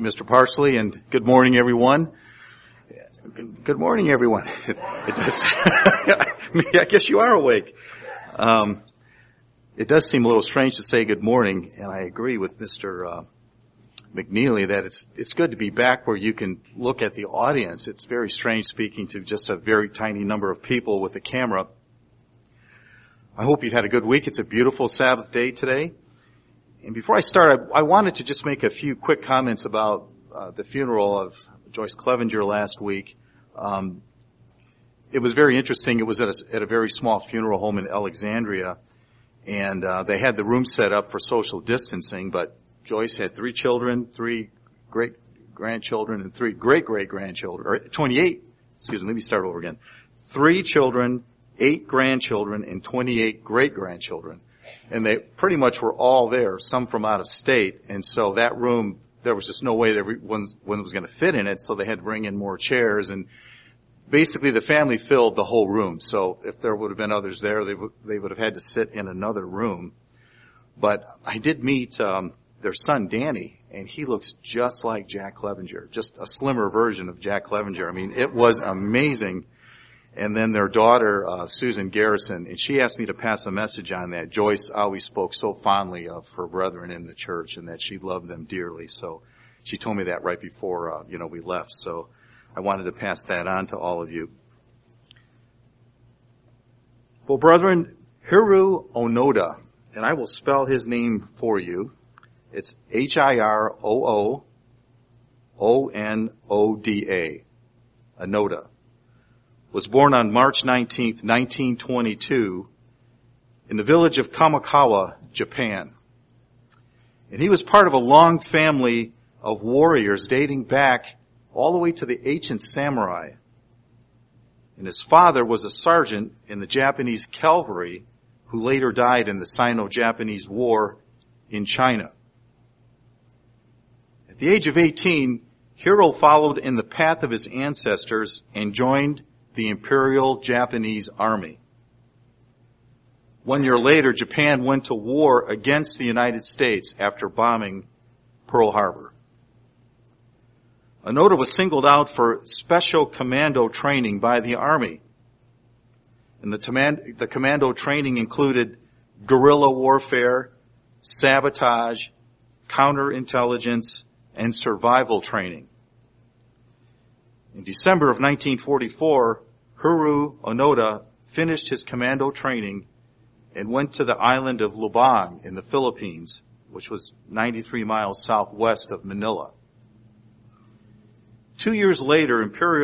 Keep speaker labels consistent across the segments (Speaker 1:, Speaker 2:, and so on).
Speaker 1: Mr. Parsley, and good morning, everyone. Good morning, everyone. It does. I guess you are awake. It does seem a little strange to say good morning, and I agree with Mr. McNeely that it's good to be back where you can look at the audience. It's very strange speaking to just a very tiny number of people with a camera. I hope you've had a good week. It's a beautiful Sabbath day today. And before I start, I wanted to just make a few quick comments about the funeral of Joyce Clevenger last week. It was very interesting. It was at a very small funeral home in Alexandria, and they had the room set up for social distancing, but Joyce had 3 children, 3 great-grandchildren, and 3 great-great-grandchildren, or 28, let me start over again. 3 children, 8 grandchildren, and 28 great-grandchildren. And they pretty much were all there, some from out of state, and so that room, there was just no way that everyone was going to fit in it, so they had to bring in more chairs, and basically the family filled the whole room. So if there would have been others there, they would have had to sit in another room. But I did meet their son, Danny, and he looks just like Jack Clevenger, just a slimmer version of Jack Clevenger. I mean, it was amazing. And then their daughter, Susan Garrison, and she asked me to pass a message on that. Joyce always spoke so fondly of her brethren in the church and that she loved them dearly. So she told me that right before, we left. So I wanted to pass that on to all of you. Well, brethren, Hiroo Onoda, and I will spell his name for you. It's Hiroonoda, Onoda. Was born on March 19th, 1922 in the village of Kamikawa, Japan. And he was part of a long family of warriors dating back all the way to the ancient samurai. And his father was a sergeant in the Japanese cavalry who later died in the Sino-Japanese War in China. At the age of 18, Hiro followed in the path of his ancestors and joined the Imperial Japanese Army. 1 year later, Japan went to war against the United States after bombing Pearl Harbor. Onoda was singled out for special commando training by the Army. And the commando training included guerrilla warfare, sabotage, counterintelligence, and survival training. In December of 1944, Hiroo Onoda finished his commando training and went to the island of Lubang in the Philippines, which was 93 miles southwest of Manila. 2 years earlier,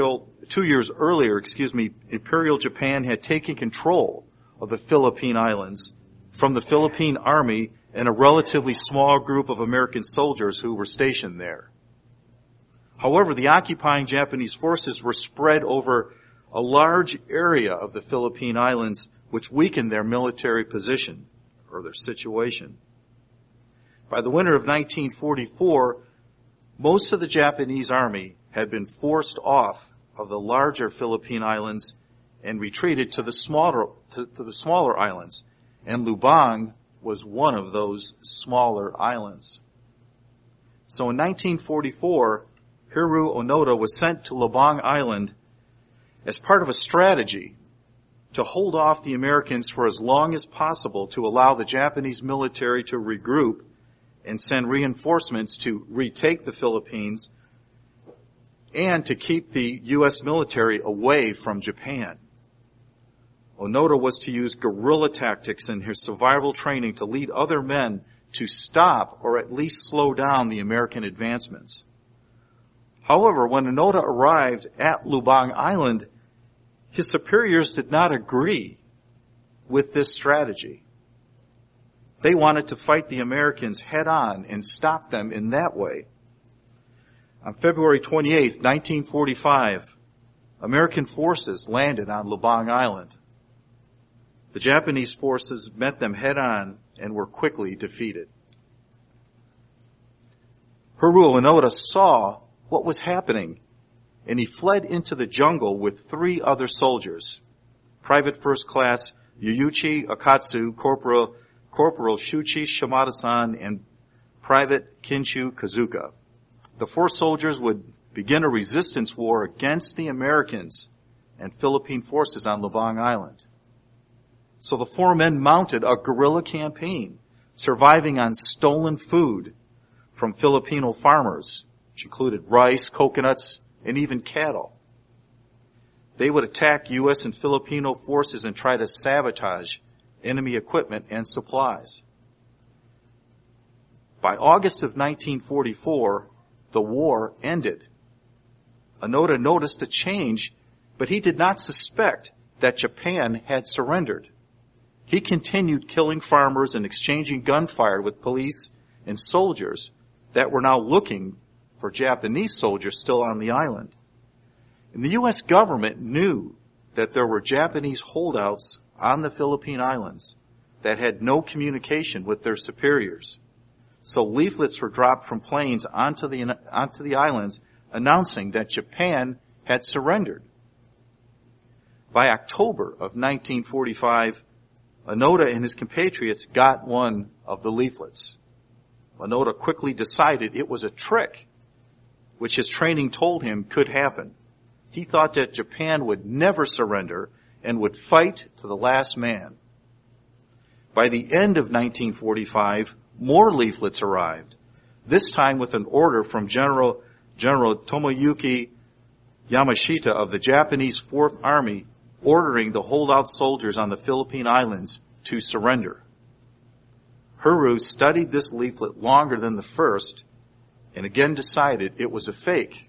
Speaker 1: Imperial Japan had taken control of the Philippine Islands from the Philippine Army and a relatively small group of American soldiers who were stationed there. However, the occupying Japanese forces were spread over a large area of the Philippine Islands, which weakened their military position or their situation. By the winter of 1944, most of the Japanese army had been forced off of the larger Philippine Islands and retreated to the smaller islands, and Lubang was one of those smaller islands. So in 1944, Hiroo Onoda was sent to Lubang Island as part of a strategy to hold off the Americans for as long as possible to allow the Japanese military to regroup and send reinforcements to retake the Philippines and to keep the U.S. military away from Japan. Onoda was to use guerrilla tactics in his survival training to lead other men to stop or at least slow down the American advancements. However, when Onoda arrived at Lubang Island, his superiors did not agree with this strategy. They wanted to fight the Americans head on and stop them in that way. On February 28, 1945, American forces landed on Lubang Island. The Japanese forces met them head on and were quickly defeated. Hiroo Onoda saw what was happening, and he fled into the jungle with 3 other soldiers, Private First Class Yuyuchi Akatsu, Corporal Shuchi Shimada-san, and Private Kinshu Kazuka. the 4 soldiers would begin a resistance war against the Americans and Philippine forces on Lubang Island. So the 4 men mounted a guerrilla campaign, surviving on stolen food from Filipino farmers, which included rice, coconuts, and even cattle. They would attack U.S. and Filipino forces and try to sabotage enemy equipment and supplies. By August of 1944, the war ended. Onoda noticed a change, but he did not suspect that Japan had surrendered. He continued killing farmers and exchanging gunfire with police and soldiers that were now looking for Japanese soldiers still on the island. And the U.S. government knew that there were Japanese holdouts on the Philippine Islands that had no communication with their superiors. So leaflets were dropped from planes onto the islands announcing that Japan had surrendered. By October of 1945, Onoda and his compatriots got one of the leaflets. Onoda quickly decided it was a trick, which his training told him could happen. He thought that Japan would never surrender and would fight to the last man. By the end of 1945, more leaflets arrived, this time with an order from General Tomoyuki Yamashita of the Japanese Fourth Army ordering the holdout soldiers on the Philippine Islands to surrender. Hiroo studied this leaflet longer than the first and again decided it was a fake.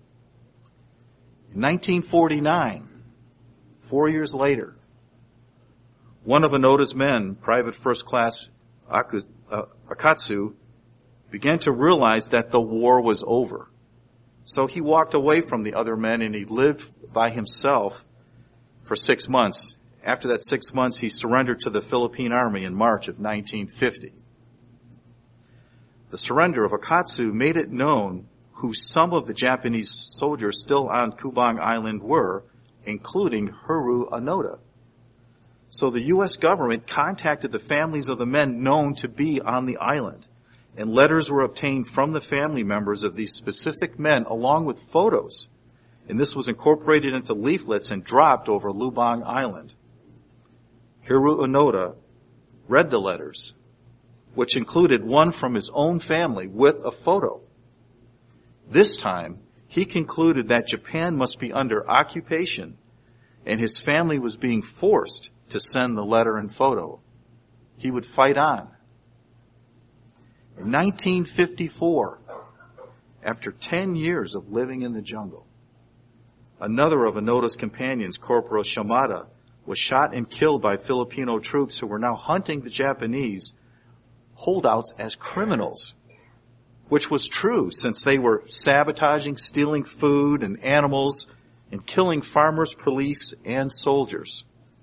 Speaker 1: In 1949, 4 years later, one of Onoda's men, Private First Class Akatsu, began to realize that the war was over. So he walked away from the other men and he lived by himself for 6 months. After that 6 months, he surrendered to the Philippine Army in March of 1950. The surrender of Akatsu made it known who some of the Japanese soldiers still on Kubang Island were, including Hiroo Onoda. So the U.S. government contacted the families of the men known to be on the island, and letters were obtained from the family members of these specific men along with photos. And this was incorporated into leaflets and dropped over Lubang Island. Hiroo Onoda read the letters, which included one from his own family with a photo. This time, he concluded that Japan must be under occupation, and his family was being forced to send the letter and photo. He would fight on. In 1954, after 10 years of living in the jungle, another of Onoda's companions, Corporal Shimada, was shot and killed by Filipino troops who were now hunting the Japanese holdouts as criminals, which was true since they were sabotaging, stealing food and animals, and killing farmers, police, and soldiers.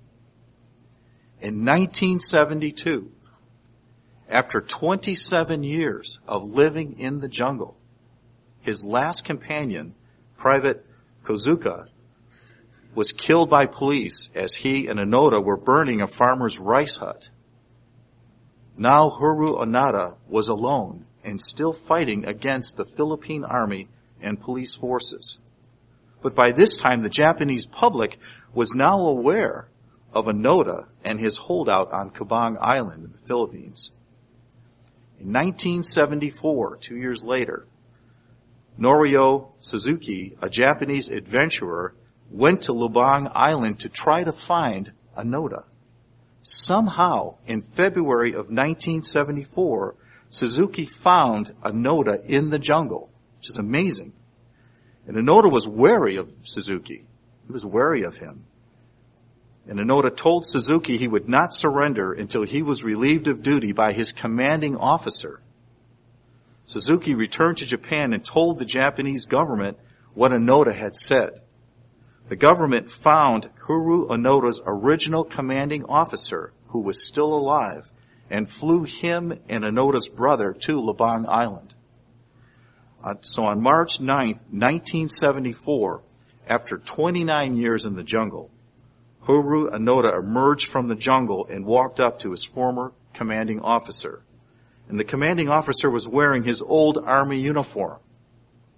Speaker 1: In 1972, after 27 years of living in the jungle, his last companion, Private Kozuka, was killed by police as he and Onoda were burning a farmer's rice hut. Now Hiroo Onoda was alone and still fighting against the Philippine Army and police forces. But by this time, the Japanese public was now aware of Onoda and his holdout on Kubang Island in the Philippines. In 1974, 2 years later, Norio Suzuki, a Japanese adventurer, went to Lubang Island to try to find Onoda. Somehow, in February of 1974, Suzuki found Onoda in the jungle, which is amazing. And Onoda was wary of Suzuki. He was wary of him. And Onoda told Suzuki he would not surrender until he was relieved of duty by his commanding officer. Suzuki returned to Japan and told the Japanese government what Onoda had said. The government found Hiroo Onoda's original commanding officer, who was still alive, and flew him and Onoda's brother to Lubang Island. So on March 9th, 1974, after 29 years in the jungle, Hiroo Onoda emerged from the jungle and walked up to his former commanding officer. And the commanding officer was wearing his old army uniform.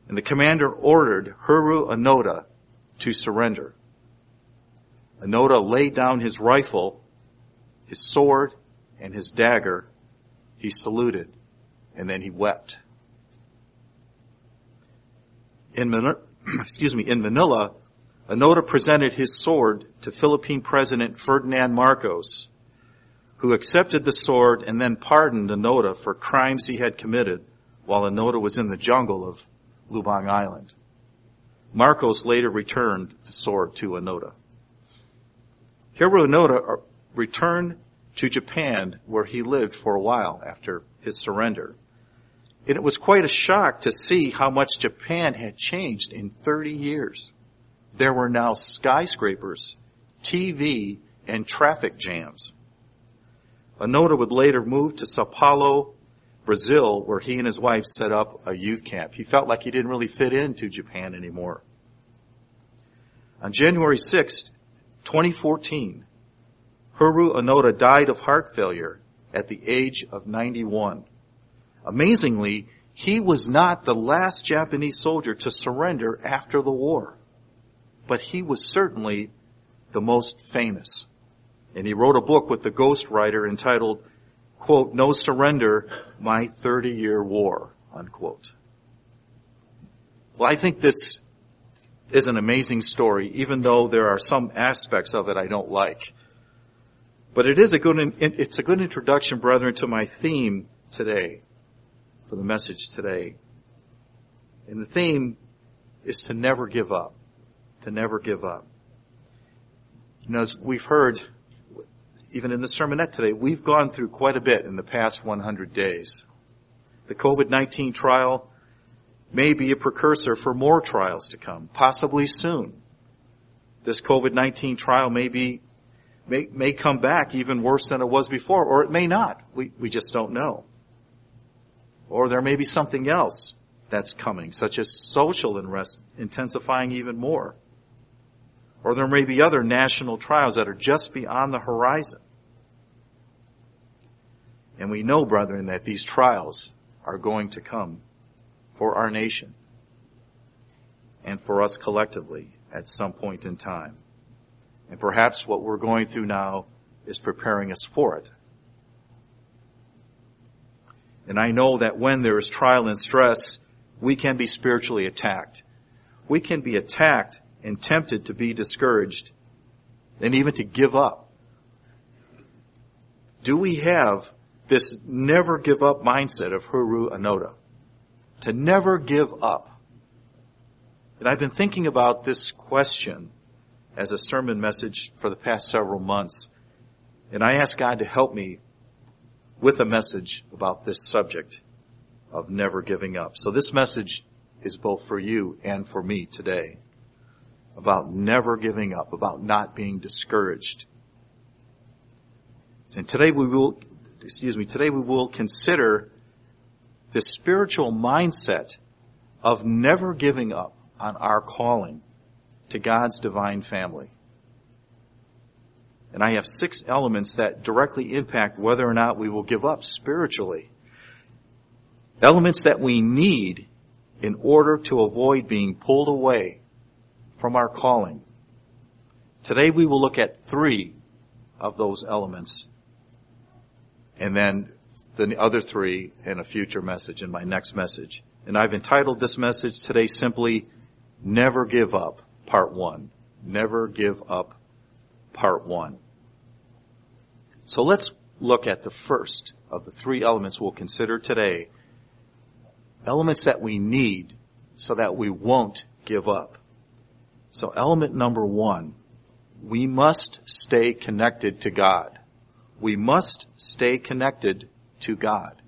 Speaker 1: And the commander ordered Huru Onoda to surrender. Onoda laid down his rifle, his sword, and his dagger. He saluted, and then he wept. In Manila, Onoda presented his sword to Philippine President Ferdinand Marcos, who accepted the sword and then pardoned Onoda for crimes he had committed while Onoda was in the jungle of Lubang Island. Marcos later returned the sword to Onoda. Hiro Onoda returned to Japan, where he lived for a while after his surrender. And it was quite a shock to see how much Japan had changed in 30 years. There were now skyscrapers, TV, and traffic jams. Onoda would later move to Sao Paulo, Brazil, where he and his wife set up a youth camp. He felt like he didn't really fit into Japan anymore. On January 6, 2014, Hiro Onoda died of heart failure at the age of 91. Amazingly, he was not the last Japanese soldier to surrender after the war, but he was certainly the most famous. And he wrote a book with the ghostwriter entitled, quote, "No Surrender, My 30-Year War," unquote. Well, I think this is an amazing story, even though there are some aspects of it I don't like. But it's a good introduction, brethren, to my theme today, for the message today. And the theme is to never give up. To never give up. You know, as we've heard, even in the sermonette today, we've gone through quite a bit in the past 100 days. The COVID-19 trial may be a precursor for more trials to come, possibly soon. This COVID-19 trial may come back even worse than it was before, or it may not. We just don't know. Or there may be something else that's coming, such as social unrest intensifying even more. Or there may be other national trials that are just beyond the horizon. And we know, brethren, that these trials are going to come for our nation and for us collectively at some point in time. And perhaps what we're going through now is preparing us for it. And I know that when there is trial and stress, we can be spiritually attacked. We can be attacked and tempted to be discouraged and even to give up. Do we have this never give up mindset of Hiro Onoda? To never give up. And I've been thinking about this question as a sermon message for the past several months. And I asked God to help me with a message about this subject of never giving up. So this message is both for you and for me today, about never giving up, about not being discouraged. And today we will consider the spiritual mindset of never giving up on our calling to God's divine family. And I have 6 elements that directly impact whether or not we will give up spiritually. Elements that we need in order to avoid being pulled away from our calling. Today we will look at 3 of those elements, and then the other 3 in a future message, in my next message. And I've entitled this message today simply, Never Give Up, Part 1. Never Give Up, Part 1. So let's look at the first of the 3 elements we'll consider today. Elements that we need so that we won't give up. So element number 1, we must stay connected to God. We must stay connected to God.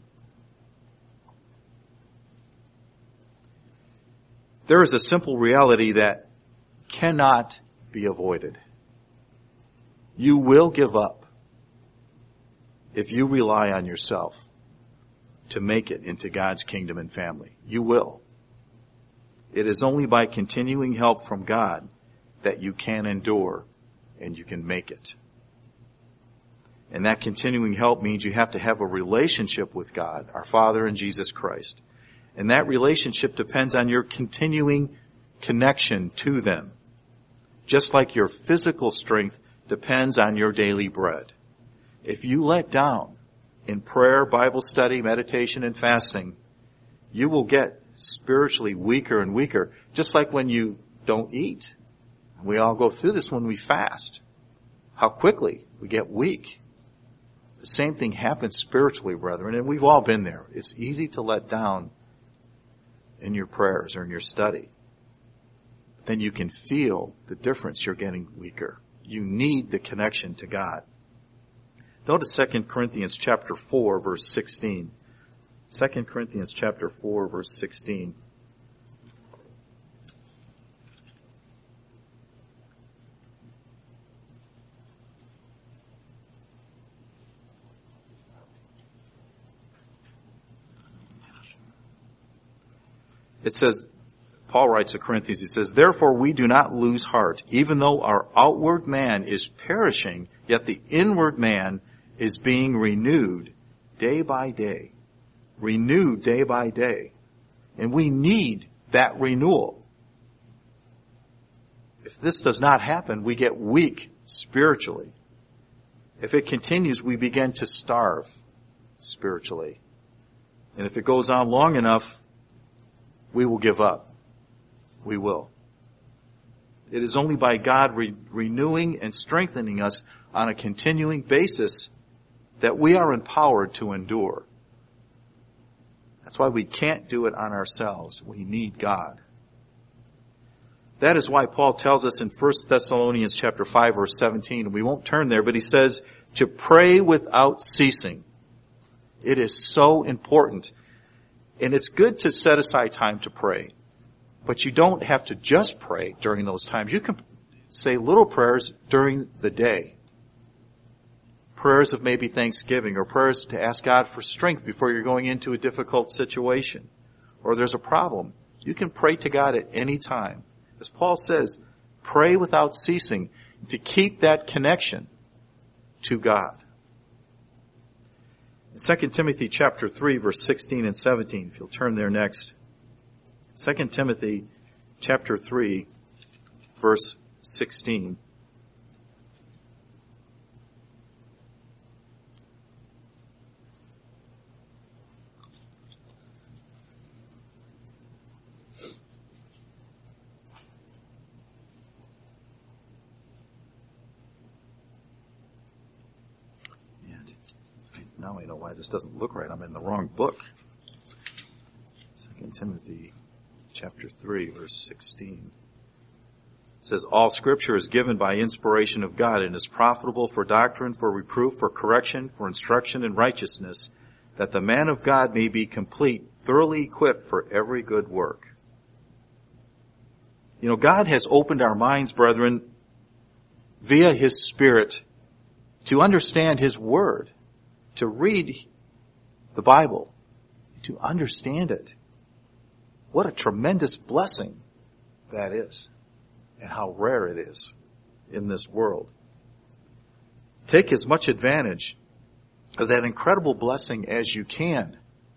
Speaker 1: There is a simple reality that cannot be avoided. You will give up if you rely on yourself to make it into God's kingdom and family. You will. It is only by continuing help from God that you can endure and you can make it. And that continuing help means you have to have a relationship with God, our Father and Jesus Christ. And that relationship depends on your continuing connection to them. Just like your physical strength depends on your daily bread. If you let down in prayer, Bible study, meditation, and fasting, you will get spiritually weaker and weaker, just like when you don't eat. We all go through this when we fast. How quickly we get weak. The same thing happens spiritually, brethren, and we've all been there. It's easy to let down in your prayers or in your study. Then you can feel the difference. You're getting weaker. You need the connection to God. Notice 2 Corinthians chapter 4, verse 16. 2 Corinthians chapter 4, verse 16. It says, Paul writes to Corinthians, he says, "Therefore we do not lose heart, even though our outward man is perishing, yet the inward man is being renewed day by day." Renewed day by day. And we need that renewal. If this does not happen, we get weak spiritually. If it continues, we begin to starve spiritually. And if it goes on long enough, we will give up. We will. It is only by God renewing and strengthening us on a continuing basis that we are empowered to endure. That's why we can't do it on ourselves. We need God. That is why Paul tells us in 1 Thessalonians chapter 5, verse 17, and we won't turn there, but he says to pray without ceasing. It is so important. And it's good to set aside time to pray. But you don't have to just pray during those times. You can say little prayers during the day. Prayers of maybe thanksgiving, or prayers to ask God for strength before you're going into a difficult situation, or there's a problem. You can pray to God at any time. As Paul says, pray without ceasing to keep that connection to God. In 2 Timothy chapter 3, verse 16 and 17, if you'll turn there next. 2 Timothy chapter 3, verse 16. Now I know why this doesn't look right. I'm in the wrong book. 2 Timothy chapter 3, verse 16. It says, "All Scripture is given by inspiration of God and is profitable for doctrine, for reproof, for correction, for instruction in righteousness, that the man of God may be complete, thoroughly equipped for every good work." You know, God has opened our minds, brethren, via His Spirit to understand His Word, to read the Bible, to understand it. What a tremendous blessing that is, and how rare it is in this world. Take as much advantage of that incredible blessing as you can.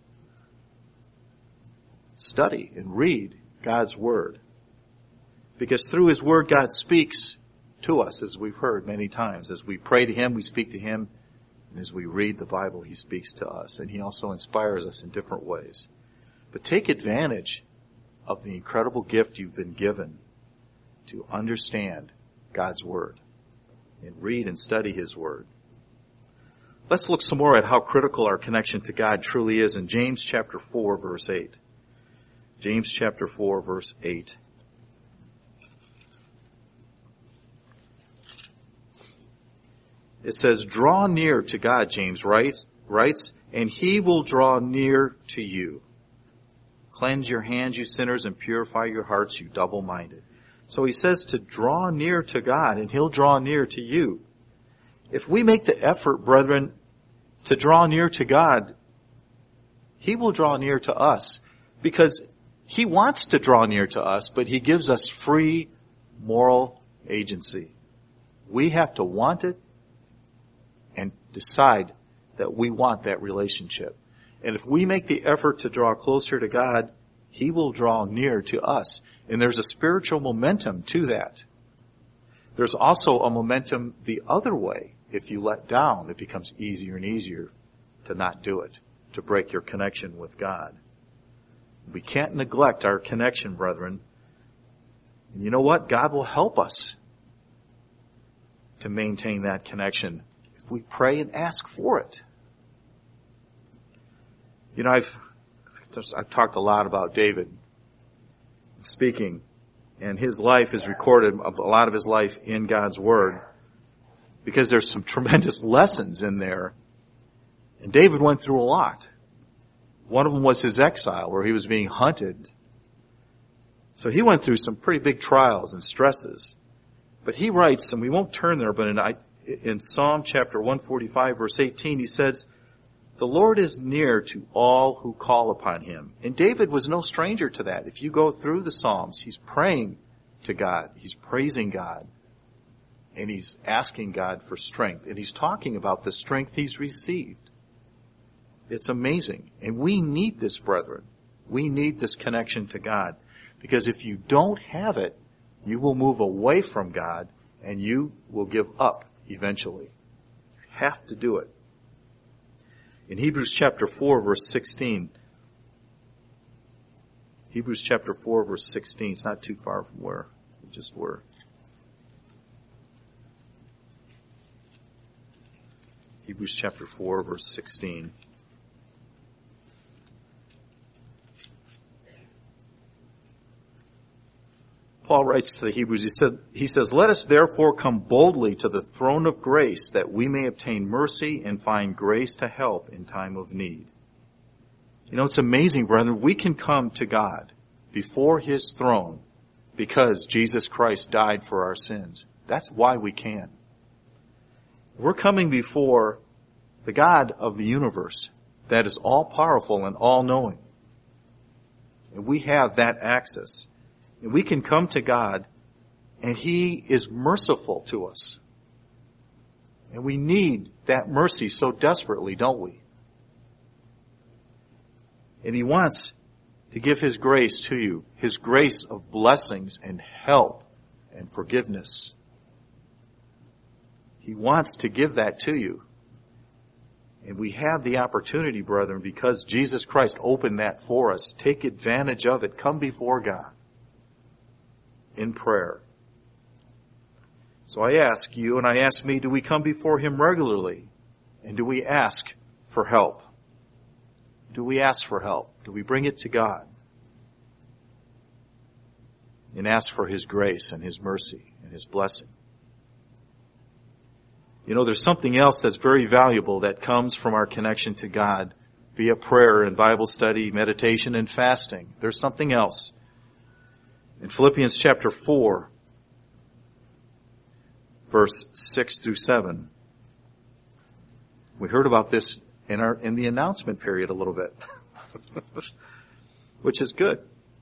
Speaker 1: Study and read God's Word. Because through His Word, God speaks to us, as we've heard many times. As we pray to Him, we speak to Him. And as we read the Bible, He speaks to us. And He also inspires us in different ways. But take advantage of the incredible gift you've been given to understand God's Word and read and study His Word. Let's look some more at how critical our connection to God truly is in James chapter 4, verse 8. James chapter 4, verse 8. It says, "Draw near to God," James writes, "and He will draw near to you. Cleanse your hands, you sinners, and purify your hearts, you double-minded." So he says to draw near to God, and He'll draw near to you. If we make the effort, brethren, to draw near to God, He will draw near to us, because He wants to draw near to us, but He gives us free moral agency. We have to want it and decide that we want that relationship. And if we make the effort to draw closer to God, He will draw near to us. And there's a spiritual momentum to that. There's also a momentum the other way. If you let down, it becomes easier and easier to not do it, to break your connection with God. We can't neglect our connection, brethren. And you know what? God will help us to maintain that connection if we pray and ask for it. You know, I've talked a lot about David speaking, and his life is recorded, a lot of his life in God's Word, because there's some tremendous lessons in there. And David went through a lot. One of them was his exile, where he was being hunted. So he went through some pretty big trials and stresses. But he writes, and we won't turn there, but in Psalm chapter 145, verse 18, he says, "The Lord is near to all who call upon Him." And David was no stranger to that. If you go through the Psalms, he's praying to God. He's praising God. And he's asking God for strength. And he's talking about the strength he's received. It's amazing. And we need this, brethren. We need this connection to God. Because if you don't have it, you will move away from God and you will give up eventually. You have to do it. In Hebrews chapter 4, verse 16. Hebrews chapter 4, verse 16. It's not too far from where we just were. Hebrews chapter 4, verse 16. Paul writes to the Hebrews, he says, "Let us therefore come boldly to the throne of grace, that we may obtain mercy and find grace to help in time of need." You know, it's amazing, brethren. We can come to God before His throne because Jesus Christ died for our sins. That's why we can. We're coming before the God of the universe that is all-powerful and all-knowing. And we have that access. And we can come to God, and He is merciful to us. And we need that mercy so desperately, don't we? And He wants to give His grace to you, His grace of blessings and help and forgiveness. He wants to give that to you. And we have the opportunity, brethren, because Jesus Christ opened that for us. Take advantage of it. Come before God in prayer. So I ask you and I ask me, do we come before Him regularly? And do we ask for help? Do we ask for help? Do we bring it to God? And ask for His grace and His mercy and His blessing. You know, there's something else that's very valuable that comes from our connection to God via prayer and Bible study, meditation, and fasting. There's something else. In Philippians chapter 4, verse 6 through 7, we heard about this in the announcement period a little bit, which is good.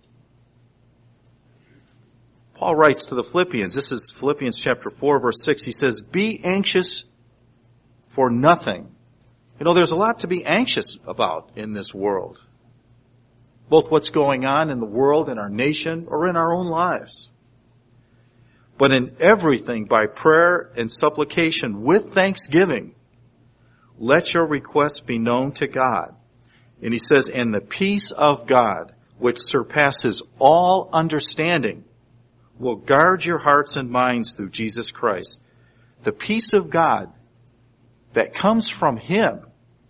Speaker 1: Paul writes to the Philippians, this is Philippians chapter 4, verse 6, he says, "Be anxious for nothing." You know, there's a lot to be anxious about in this world. Both what's going on in the world, in our nation, or in our own lives. But in everything, by prayer and supplication with thanksgiving, let your requests be known to God. And he says, "And the peace of God, which surpasses all understanding, will guard your hearts and minds through Jesus Christ." The peace of God that comes from Him,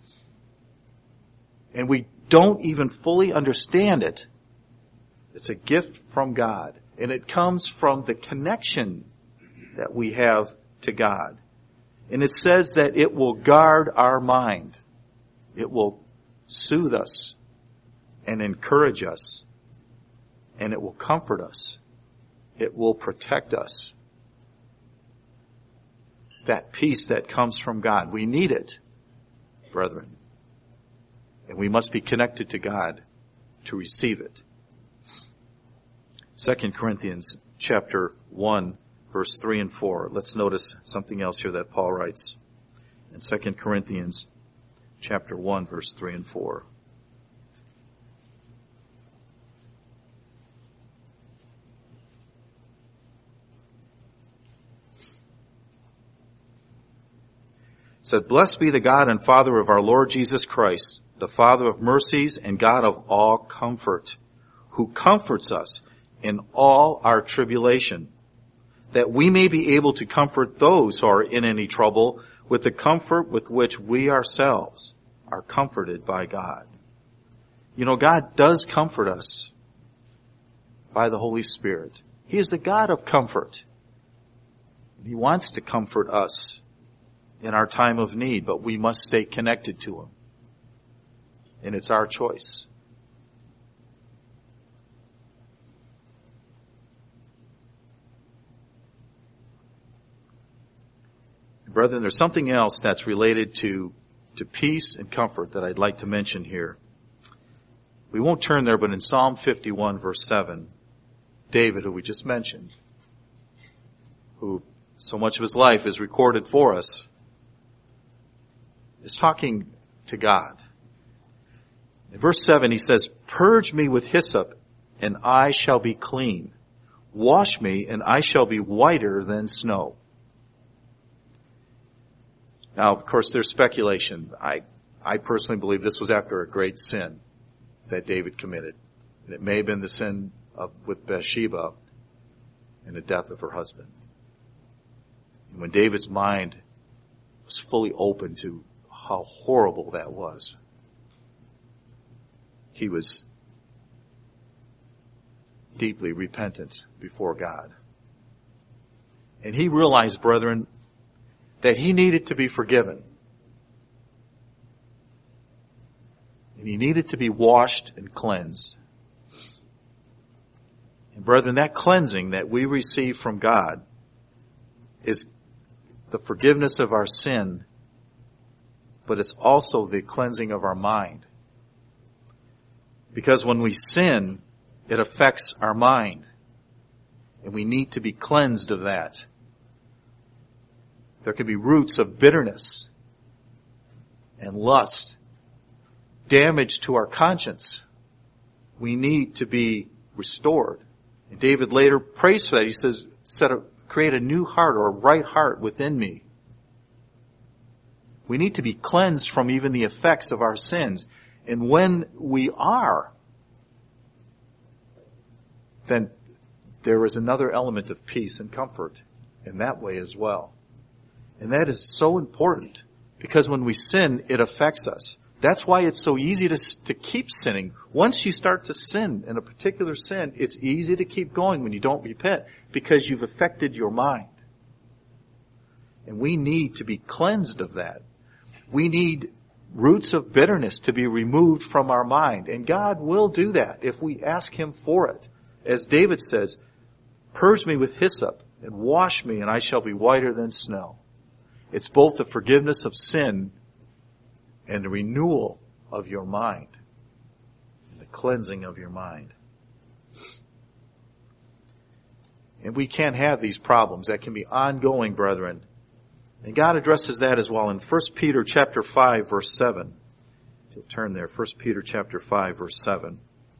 Speaker 1: and we don't even fully understand it. It's a gift from God, and it comes from the connection that we have to God. And it says that it will guard our mind. It will soothe us and encourage us, and it will comfort us. It will protect us. That peace that comes from God. We need it, brethren. And we must be connected to God to receive it. 2 Corinthians chapter 1, verse 3 and 4. Let's notice something else here that Paul writes in 2 Corinthians chapter 1, verse 3 and 4. said, "Blessed be the God and Father of our Lord Jesus Christ, the Father of mercies and God of all comfort, who comforts us in all our tribulation, that we may be able to comfort those who are in any trouble with the comfort with which we ourselves are comforted by God." You know, God does comfort us by the Holy Spirit. He is the God of comfort. He wants to comfort us in our time of need, but we must stay connected to Him. And it's our choice. Brethren, there's something else that's related to peace and comfort that I'd like to mention here. We won't turn there, but in Psalm 51, verse 7, David, who we just mentioned, who so much of his life is recorded for us, is talking to God. In verse 7, he says, "Purge me with hyssop, and I shall be clean. Wash me, and I shall be whiter than snow." Now, of course, there's speculation. I personally believe this was after a great sin that David committed. And it may have been the sin with Bathsheba and the death of her husband. And when David's mind was fully open to how horrible that was, he was deeply repentant before God. And he realized, brethren, that he needed to be forgiven. And he needed to be washed and cleansed. And brethren, that cleansing that we receive from God is the forgiveness of our sin, but it's also the cleansing of our mind. Because when we sin, it affects our mind. And we need to be cleansed of that. There can be roots of bitterness and lust, damage to our conscience. We need to be restored. And David later prays for that. He says, "Create a new heart or a right heart within me." We need to be cleansed from even the effects of our sins. And when we are, then there is another element of peace and comfort in that way as well. And that is so important, because when we sin, it affects us. That's why it's so easy to keep sinning. Once you start to sin in a particular sin, it's easy to keep going when you don't repent, because you've affected your mind. And we need to be cleansed of that. We need roots of bitterness to be removed from our mind. And God will do that if we ask Him for it. As David says, "Purge me with hyssop and wash me, and I shall be whiter than snow." It's both the forgiveness of sin and the renewal of your mind, and the cleansing of your mind. And we can't have these problems. That can be ongoing, brethren. And God addresses that as well in 1 Peter chapter 5, verse 7. If you'll turn there, 1 Peter chapter 5, verse 7.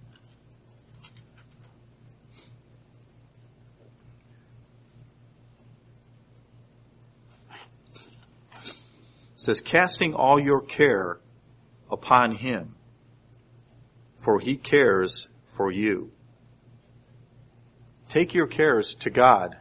Speaker 1: It says, "Casting all your care upon Him, for He cares for you." Take your cares to God.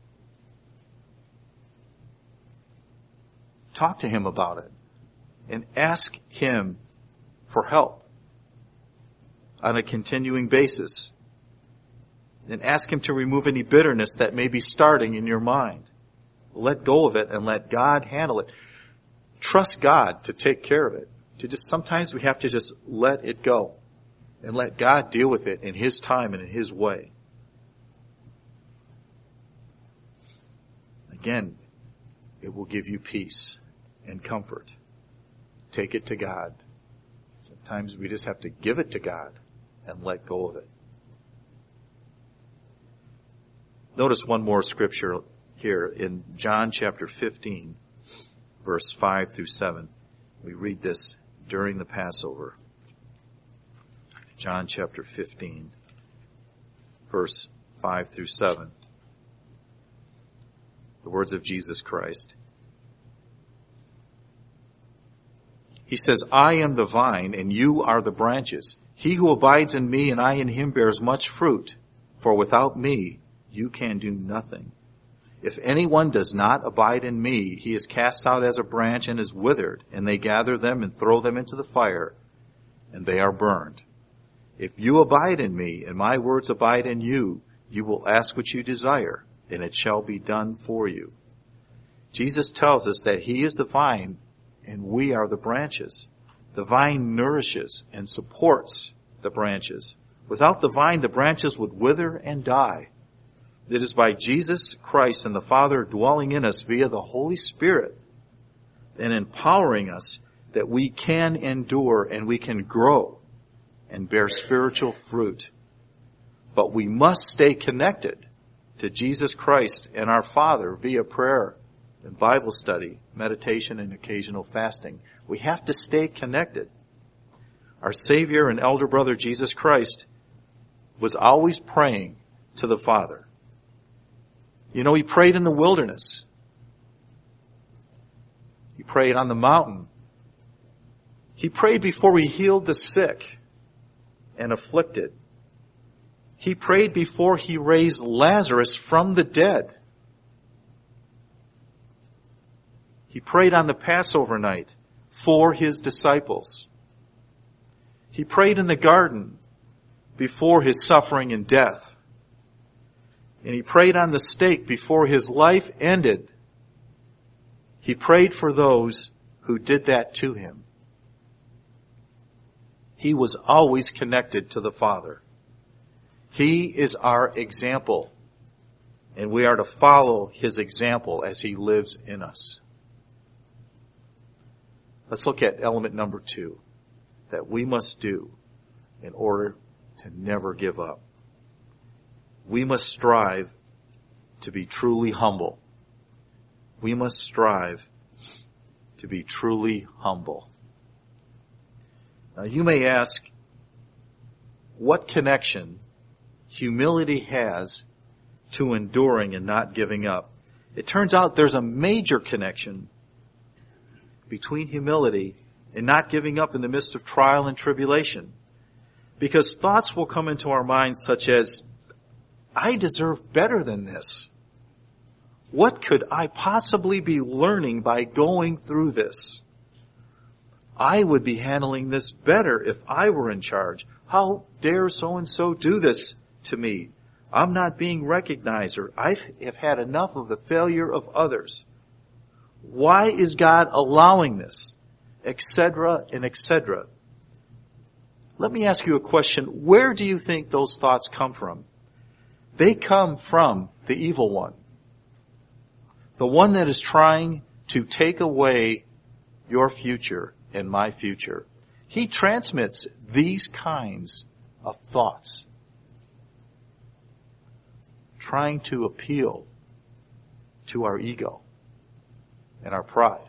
Speaker 1: Talk to Him about it and ask Him for help on a continuing basis. And ask Him to remove any bitterness that may be starting in your mind. Let go of it and let God handle it. Trust God to take care of it. Sometimes we have to just let it go and let God deal with it in His time and in His way. Again, it will give you peace and comfort. Take it to God. Sometimes we just have to give it to God and let go of it. Notice one more scripture here in John chapter 15. Verse 5 through 7. We read this during the Passover. John chapter 15, verse 5 through 7. The words of Jesus Christ. He says, I am the vine and you are the branches. He who abides in me and I in him bears much fruit, for without me you can do nothing. If anyone does not abide in me, he is cast out as a branch and is withered, and they gather them and throw them into the fire, and they are burned. If you abide in me and my words abide in you, you will ask what you desire, and it shall be done for you. Jesus tells us that he is the vine and we are the branches. The vine nourishes and supports the branches. Without the vine, the branches would wither and die. It is by Jesus Christ and the Father dwelling in us via the Holy Spirit and empowering us that we can endure and we can grow and bear spiritual fruit. But we must stay connected to Jesus Christ and our Father via prayer and Bible study, meditation, and occasional fasting. We have to stay connected. Our Savior and elder brother Jesus Christ was always praying to the Father. You know, he prayed in the wilderness. He prayed on the mountain. He prayed before he healed the sick and afflicted. He prayed before he raised Lazarus from the dead. He prayed on the Passover night for his disciples. He prayed in the garden before his suffering and death. And he prayed on the stake before his life ended. He prayed for those who did that to him. He was always connected to the Father. He is our example, and we are to follow his example as he lives in us. Let's look at element number 2 that we must do in order to never give up. We must strive to be truly humble. We must strive to be truly humble. Now you may ask, what connection humility has to enduring and not giving up? It turns out there's a major connection between humility and not giving up in the midst of trial and tribulation. Because thoughts will come into our minds such as, I deserve better than this. What could I possibly be learning by going through this? I would be handling this better if I were in charge. How dare so-and-so do this to me? I'm not being recognized, or I have had enough of the failure of others. Why is God allowing this? Etc. and etc. Let me ask you a question. Where do you think those thoughts come from? They come from the evil one. The one that is trying to take away your future and my future. He transmits these kinds of thoughts, trying to appeal to our ego and our pride.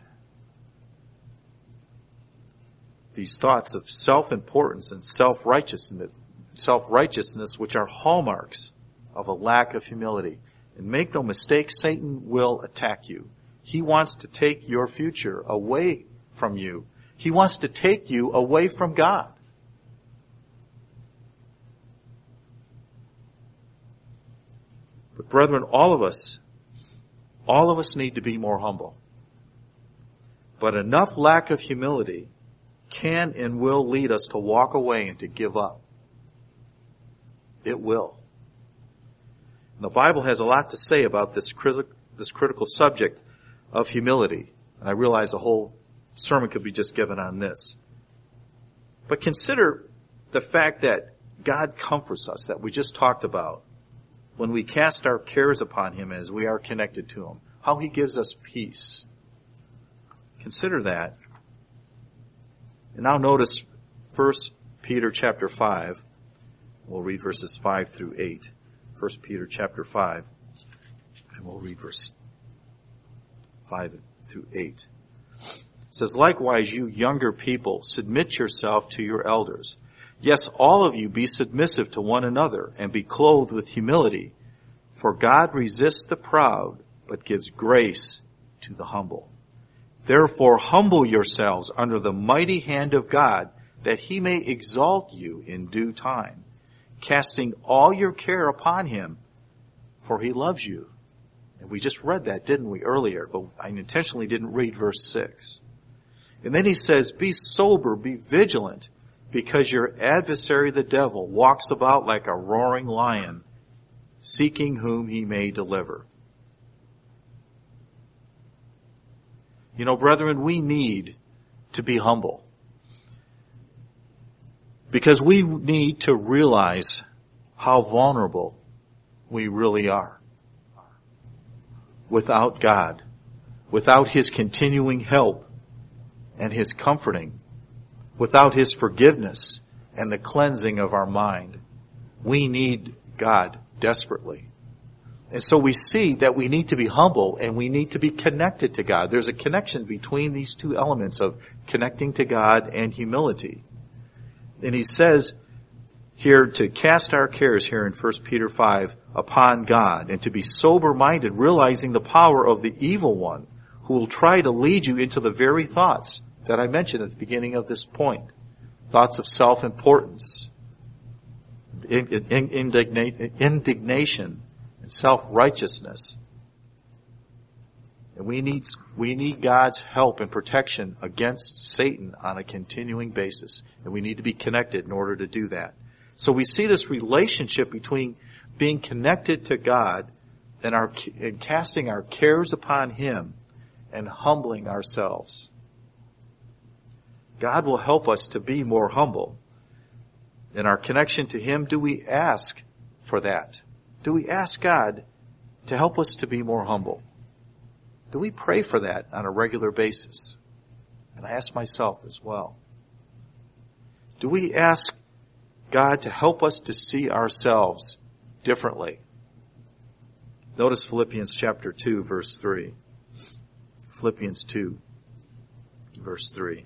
Speaker 1: These thoughts of self-importance and self-righteousness, which are hallmarks of a lack of humility. And make no mistake, Satan will attack you. He wants to take your future away from you. He wants to take you away from God. But brethren, all of us need to be more humble. But enough lack of humility can and will lead us to walk away and to give up. It will. And the Bible has a lot to say about this critical subject of humility. And I realize a whole sermon could be just given on this. But consider the fact that God comforts us, that we just talked about, when we cast our cares upon him as we are connected to him. How he gives us peace. Consider that. And now notice 1 Peter chapter 5. We'll read verses 5 through 8. 1 Peter chapter 5. And we'll read verse 5 through 8. It says, likewise, you younger people, submit yourself to your elders. Yes, all of you be submissive to one another and be clothed with humility. For God resists the proud, but gives grace to the humble. Therefore humble yourselves under the mighty hand of God, that he may exalt you in due time, casting all your care upon him, for he loves you. And we just read that, didn't we, earlier? But I intentionally didn't read verse 6. And then he says, be sober, be vigilant, because your adversary the devil walks about like a roaring lion, seeking whom he may deliver. You know, brethren, we need to be humble. Because we need to realize how vulnerable we really are. Without God, without his continuing help and his comforting, without his forgiveness and the cleansing of our mind, we need God desperately. And so we see that we need to be humble and we need to be connected to God. There's a connection between these two elements of connecting to God and humility. And he says here to cast our cares here in 1 Peter 5 upon God, and to be sober-minded, realizing the power of the evil one who will try to lead you into the very thoughts that I mentioned at the beginning of this point. Thoughts of self-importance, indignation, and self-righteousness. And we need God's help and protection against Satan on a continuing basis. And we need to be connected in order to do that. So we see this relationship between being connected to God and casting our cares upon him and humbling ourselves. God will help us to be more humble. In our connection to him, do we ask for that? Do we ask God to help us to be more humble? Do we pray for that on a regular basis? And I ask myself as well. Do we ask God to help us to see ourselves differently? Notice Philippians chapter 2, verse 3. Philippians 2, verse 3.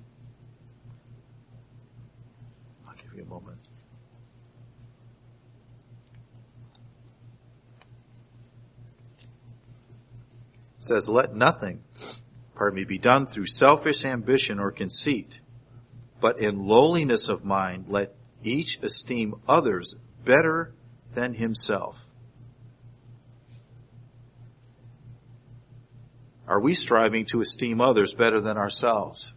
Speaker 1: I'll give you a moment. It says, let nothing, be done through selfish ambition or conceit, but in lowliness of mind let each esteem others better than himself. Are we striving to esteem others better than ourselves?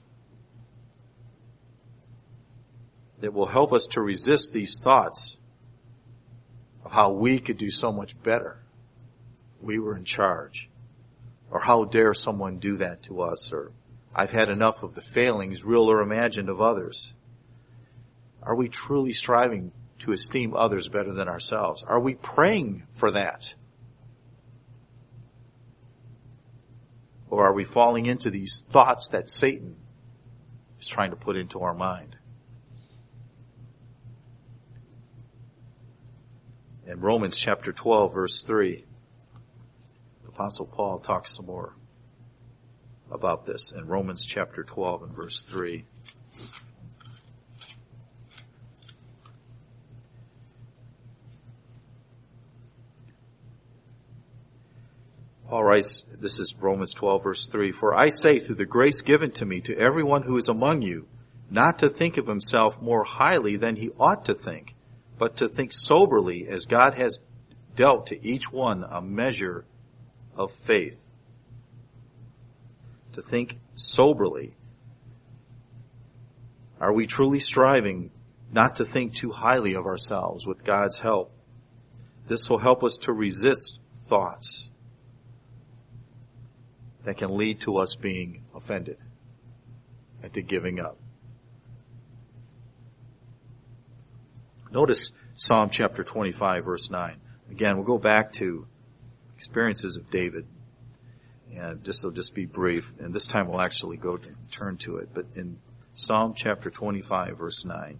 Speaker 1: That will help us to resist these thoughts of how we could do so much better. We were in charge. Or how dare someone do that to us? Or I've had enough of the failings, real or imagined, of others. Are we truly striving to esteem others better than ourselves? Are we praying for that? Or are we falling into these thoughts that Satan is trying to put into our mind? In Romans chapter 12, verse 3, the Apostle Paul talks some more about this in Romans chapter 12 and verse 3. Paul writes, this is Romans 12 verse 3, for I say through the grace given to me to everyone who is among you, not to think of himself more highly than he ought to think, but to think soberly as God has dealt to each one a measure of faith. To think soberly. Are we truly striving not to think too highly of ourselves with God's help? This will help us to resist thoughts that can lead to us being offended and to giving up. Notice Psalm chapter 25 verse 9. Again, we'll go back to experiences of David. And this will just be brief. And this time we'll actually turn to it. But in Psalm chapter 25 verse 9,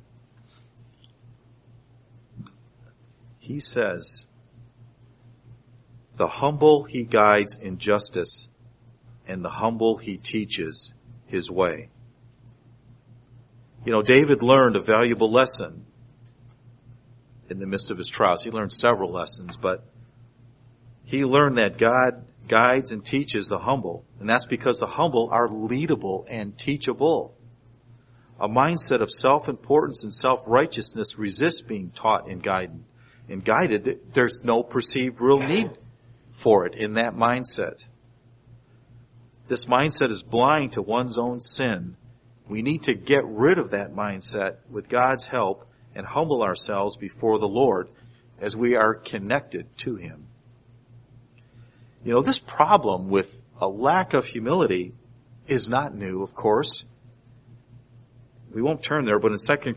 Speaker 1: he says, the humble he guides in justice, and the humble he teaches his way. You know, David learned a valuable lesson in the midst of his trials. He learned several lessons, but he learned that God guides and teaches the humble. And that's because the humble are leadable and teachable. A mindset of self-importance and self-righteousness resists being taught and guided. There's no perceived real need for it in that mindset. This mindset is blind to one's own sin. We need to get rid of that mindset with God's help and humble ourselves before the Lord as we are connected to Him. You know, this problem with a lack of humility is not new, of course. We won't turn there, but in 2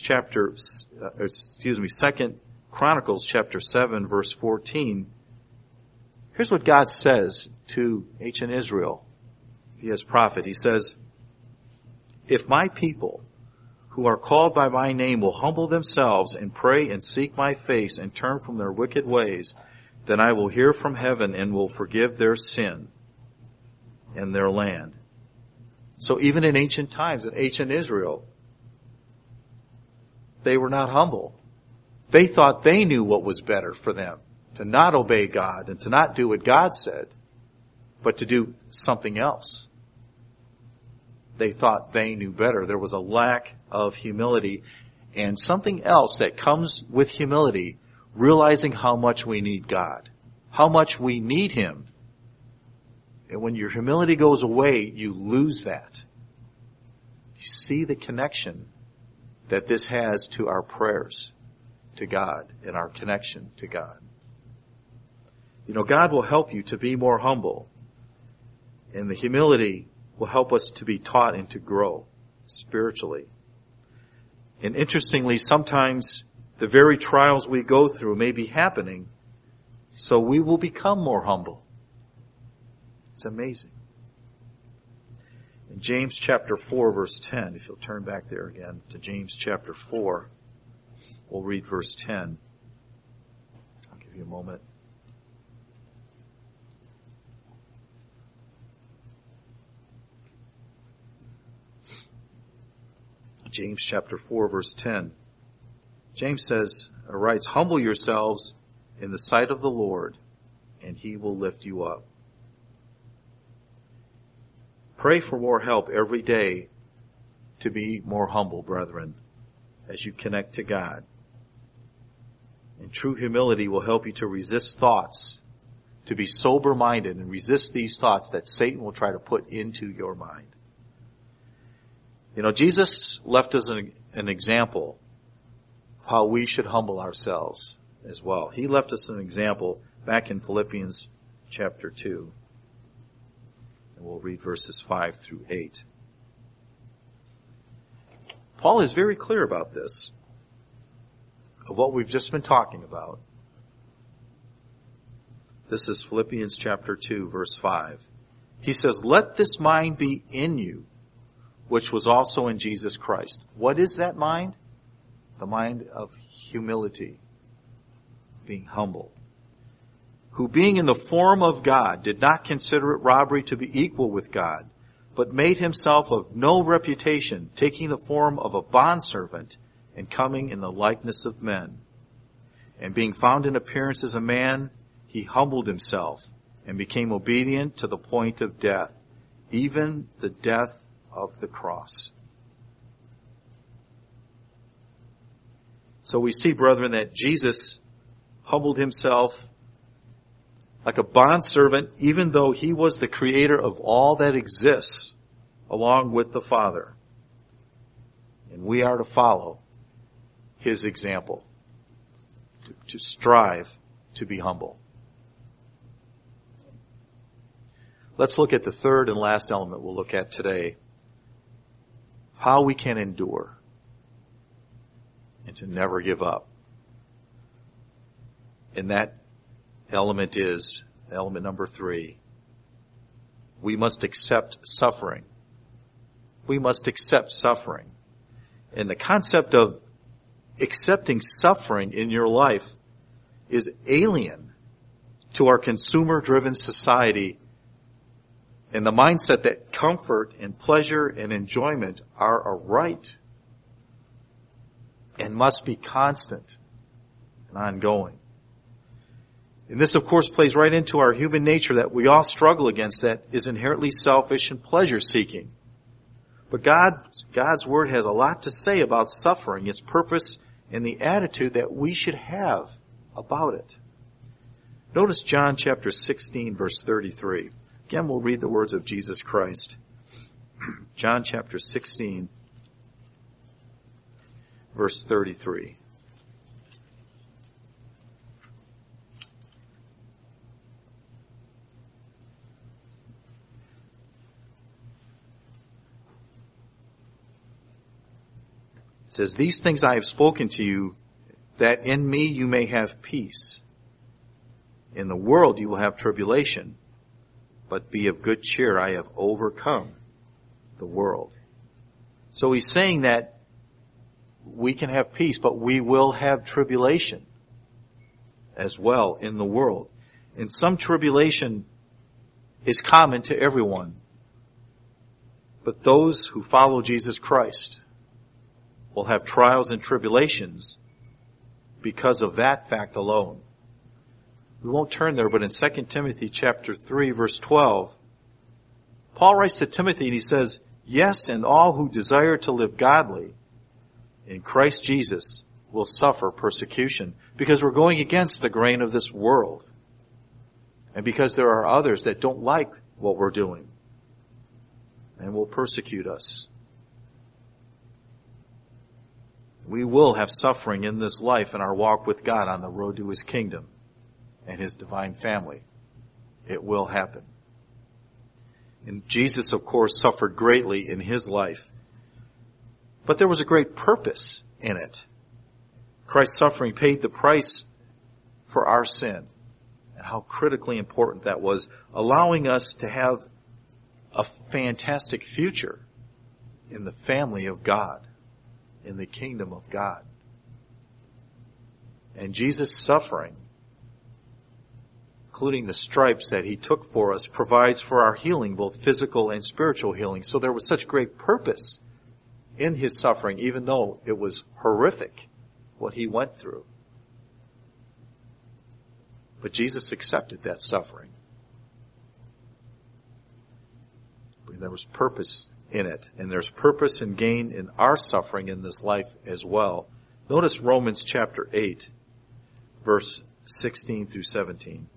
Speaker 1: Chronicles chapter 7, verse 14, here's what God says to ancient Israel via his prophet. He says, "If my people who are called by my name will humble themselves and pray and seek my face and turn from their wicked ways, then I will hear from heaven and will forgive their sin and their land." So even in ancient times, in ancient Israel, they were not humble. They thought they knew what was better for them, to not obey God and to not do what God said, but to do something else. They thought they knew better. There was a lack of humility, and something else that comes with humility, realizing how much we need God, how much we need Him. And when your humility goes away, you lose that. You see the connection that this has to our prayers to God and our connection to God. You know, God will help you to be more humble, and the humility will help us to be taught and to grow spiritually. And interestingly, sometimes the very trials we go through may be happening so we will become more humble. It's amazing. In James chapter 4, verse 10, if you'll turn back there again to James chapter 4, we'll read verse 10. I'll give you a moment. James chapter 4, verse 10. James says, or writes, "Humble yourselves in the sight of the Lord, and He will lift you up." Pray for more help every day to be more humble, brethren, as you connect to God. And true humility will help you to resist thoughts, to be sober-minded and resist these thoughts that Satan will try to put into your mind. You know, Jesus left us an example of how we should humble ourselves as well. He left us an example back in Philippians chapter 2. And we'll read verses 5 through 8. Paul is very clear about this, of what we've just been talking about. This is Philippians chapter 2, verse 5. He says, "Let this mind be in you, which was also in Jesus Christ." What is that mind? The mind of humility, being humble. "Who being in the form of God did not consider it robbery to be equal with God, but made himself of no reputation, taking the form of a bondservant and coming in the likeness of men. And being found in appearance as a man, he humbled himself and became obedient to the point of death, even the death of the cross." So we see, brethren, that Jesus humbled himself like a bondservant, even though he was the creator of all that exists, along with the Father. And we are to follow his example, to strive to be humble. Let's look at the third and last element we'll look at today. How we can endure and to never give up. And that element is element number 3. We must accept suffering. We must accept suffering. And the concept of accepting suffering in your life is alien to our consumer-driven society and the mindset that comfort and pleasure and enjoyment are a right and must be constant and ongoing. And this, of course, plays right into our human nature that we all struggle against, that is inherently selfish and pleasure-seeking. But God's Word has a lot to say about suffering, its purpose, and the attitude that we should have about it. Notice John chapter 16, verse 33. Again, we'll read the words of Jesus Christ. John chapter 16, verse 33. It says, "These things I have spoken to you, that in me you may have peace. In the world you will have tribulation, but be of good cheer. I have overcome the world." So he's saying that we can have peace, but we will have tribulation as well in the world. And some tribulation is common to everyone. But those who follow Jesus Christ will have trials and tribulations because of that fact alone. We won't turn there, but in 2 Timothy chapter 3, verse 12, Paul writes to Timothy and he says, "Yes, and all who desire to live godly in Christ Jesus will suffer persecution," because we're going against the grain of this world. And because there are others that don't like what we're doing and will persecute us. We will have suffering in this life in our walk with God on the road to His kingdom and His divine family. It will happen. And Jesus, of course, suffered greatly in His life. But there was a great purpose in it. Christ's suffering paid the price for our sin. And how critically important that was, allowing us to have a fantastic future in the family of God, in the kingdom of God. And Jesus' suffering, including the stripes that He took for us, provides for our healing, both physical and spiritual healing. So there was such great purpose in His suffering, even though it was horrific what He went through. But Jesus accepted that suffering. There was purpose in it, and there's purpose and gain in our suffering in this life as well. Notice Romans chapter 8, verse 16 through 17.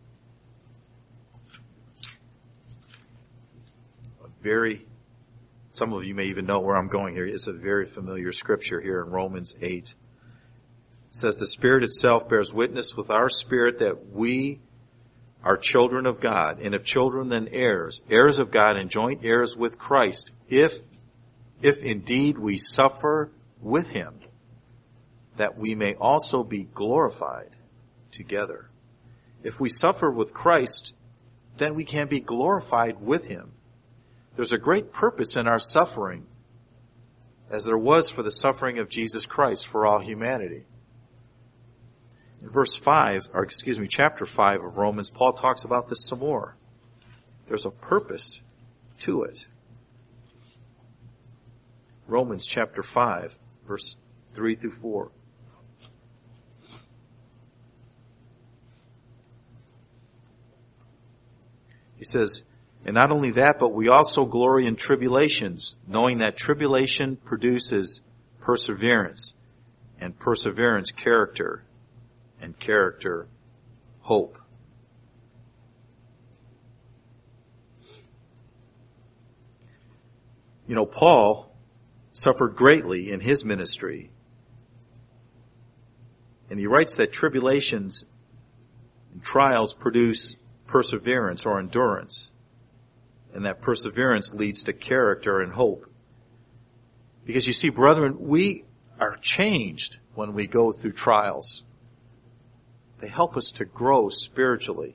Speaker 1: Some of you may even know where I'm going here. It's a very familiar scripture here in Romans 8. It says, "The Spirit itself bears witness with our spirit that we are children of God, and if children, then heirs, heirs of God and joint heirs with Christ, if indeed we suffer with Him, that we may also be glorified together." If we suffer with Christ, then we can be glorified with Him. There's a great purpose in our suffering, as there was for the suffering of Jesus Christ for all humanity. In chapter 5 of Romans, Paul talks about this some more. There's a purpose to it. Romans chapter 5, verse 3 through 4. He says, "And not only that, but we also glory in tribulations, knowing that tribulation produces perseverance, and perseverance character, and character hope." You know, Paul suffered greatly in his ministry. And he writes that tribulations and trials produce perseverance or endurance. And that perseverance leads to character and hope. Because you see, brethren, we are changed when we go through trials. They help us to grow spiritually.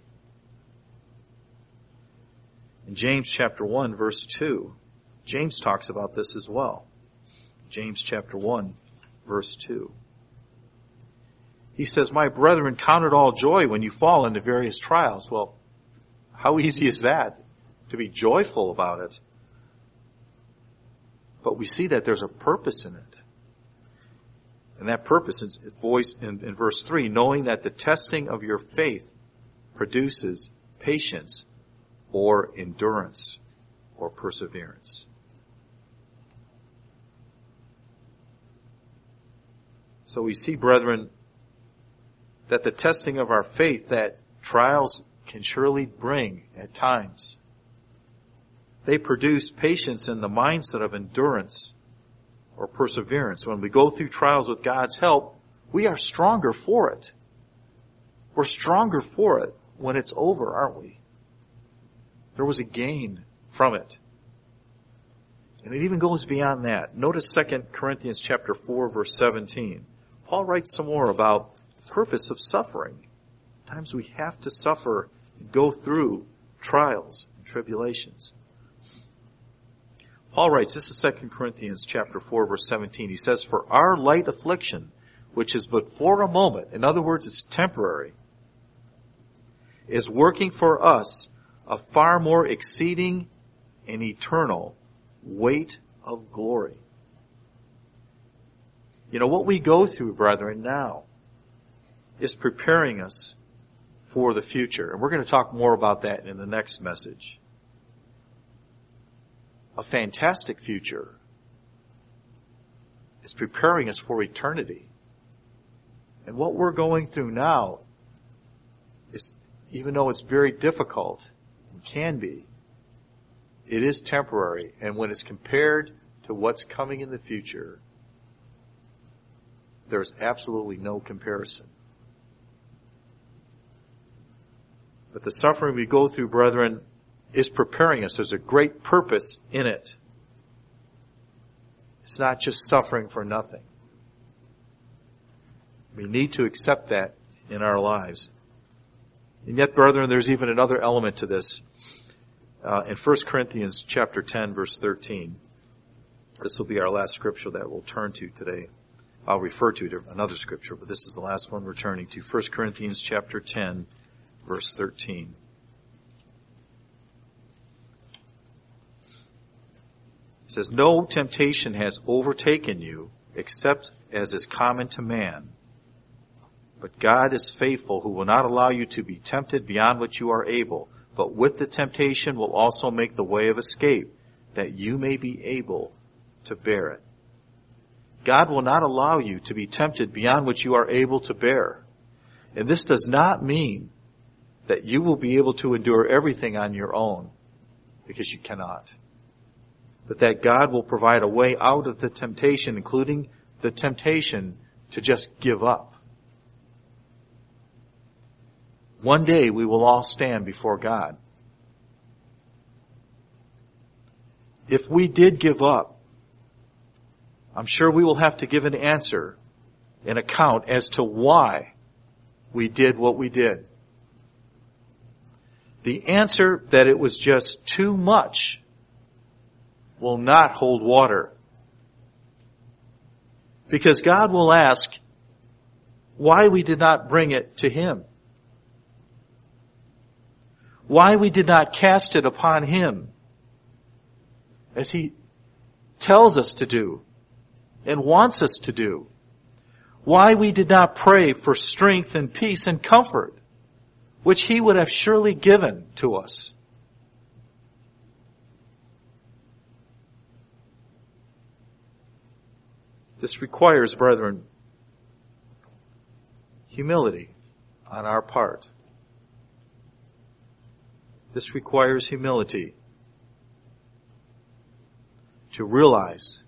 Speaker 1: In James chapter 1, verse 2, James talks about this as well. James chapter 1, verse 2. He says, "My brethren, count it all joy when you fall into various trials." Well, how easy is that, to be joyful about it? But we see that there's a purpose in it. And that purpose is voiced in verse 3, "Knowing that the testing of your faith produces patience or endurance or perseverance. So we see, brethren, that the testing of our faith that trials can surely bring at times, they produce patience and the mindset of endurance or perseverance. When we go through trials with God's help, we are stronger for it. We're stronger for it when it's over, aren't we? There was a gain from it. And it even goes beyond that. Notice 2 Corinthians chapter 4, verse 17. Paul writes some more about the purpose of suffering. Times we have to suffer and go through trials and tribulations. Paul writes, this is 2 Corinthians chapter 4, verse 17. He says, "For our light affliction, which is but for a moment," in other words, it's temporary, "is working for us a far more exceeding and eternal weight of glory." You know, what we go through, brethren, now is preparing us for the future. And we're going to talk more about that in the next message. A fantastic future is preparing us for eternity. And what we're going through now is, even though it's very difficult, and can be, it is temporary. And when it's compared to what's coming in the future, there's absolutely no comparison. But the suffering we go through, brethren, is preparing us. There's a great purpose in it. It's not just suffering for nothing. We need to accept that in our lives. And yet, brethren, there's even another element to this. In 1 Corinthians chapter 10, verse 13. This will be our last scripture that we'll turn to today. I'll refer to another scripture, but this is the last one we're turning to. 1 Corinthians chapter 10, verse 13. It says, "No temptation has overtaken you except as is common to man. But God is faithful, who will not allow you to be tempted beyond what you are able, but with the temptation will also make the way of escape, that you may be able to bear it." God will not allow you to be tempted beyond what you are able to bear. And this does not mean that you will be able to endure everything on your own, because you cannot. But that God will provide a way out of the temptation, including the temptation to just give up. One day we will all stand before God. If we did give up, I'm sure we will have to give an answer, an account as to why we did what we did. The answer that it was just too much will not hold water. Because God will ask why we did not bring it to Him. Why we did not cast it upon Him, as He tells us to do and wants us to do. Why we did not pray for strength and peace and comfort, which He would have surely given to us. This requires, brethren, humility on our part. This requires humility to realize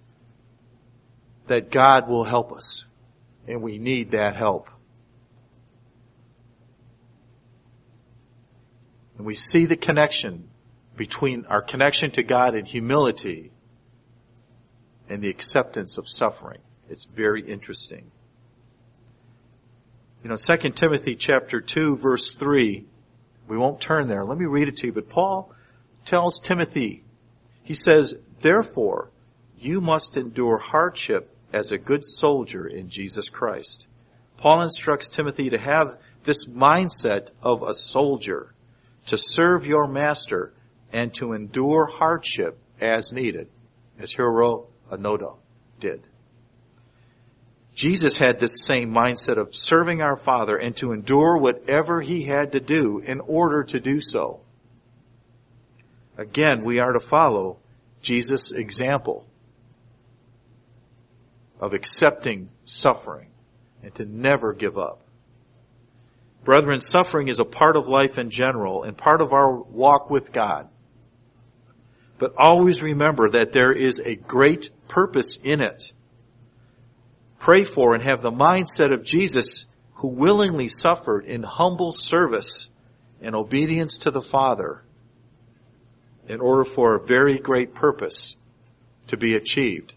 Speaker 1: that God will help us, and we need that help. And we see the connection between our connection to God and humility and the acceptance of suffering. It's very interesting. You know, 2 Timothy chapter 2, verse 3, we won't turn there. Let me read it to you. But Paul tells Timothy, he says, "Therefore, you must endure hardship as a good soldier in Jesus Christ." Paul instructs Timothy to have this mindset of a soldier, to serve your master and to endure hardship as needed, as Hiro Onoda did. Jesus had this same mindset of serving our Father and to endure whatever he had to do in order to do so. Again, we are to follow Jesus' example of accepting suffering and to never give up. Brethren, suffering is a part of life in general and part of our walk with God. But always remember that there is a great purpose in it. Pray for and have the mindset of Jesus, who willingly suffered in humble service and obedience to the Father in order for a very great purpose to be achieved,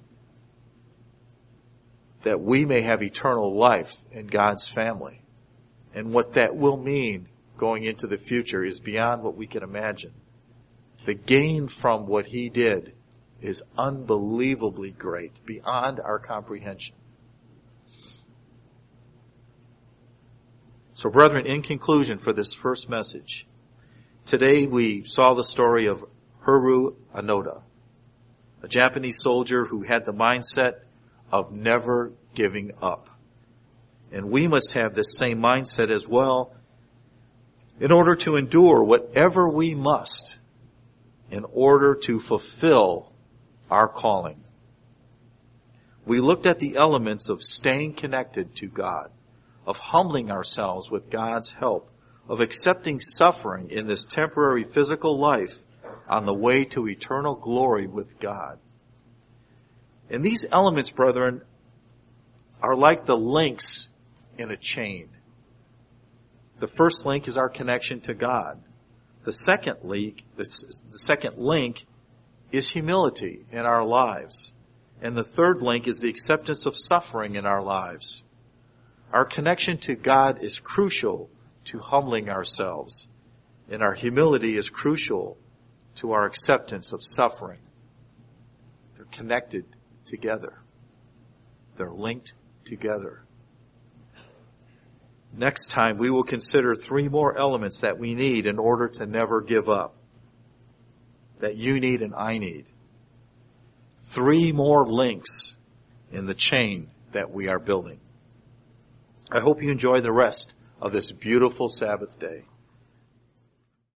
Speaker 1: that we may have eternal life in God's family. And what that will mean going into the future is beyond what we can imagine. The gain from what he did is unbelievably great, beyond our comprehension. So, brethren, in conclusion for this first message, today we saw the story of Hiroo Onoda, a Japanese soldier who had the mindset of never giving up. And we must have this same mindset as well in order to endure whatever we must in order to fulfill our calling. We looked at the elements of staying connected to God, of humbling ourselves with God's help, of accepting suffering in this temporary physical life on the way to eternal glory with God. And these elements, brethren, are like the links in a chain. The first link is our connection to God. The second link is humility in our lives. And the third link is the acceptance of suffering in our lives. Our connection to God is crucial to humbling ourselves, and our humility is crucial to our acceptance of suffering. They're connected together. They're linked together. Next time, we will consider 3 more elements that we need in order to never give up, that you need and I need. 3 more links in the chain that we are building. I hope you enjoy the rest of this beautiful Sabbath day.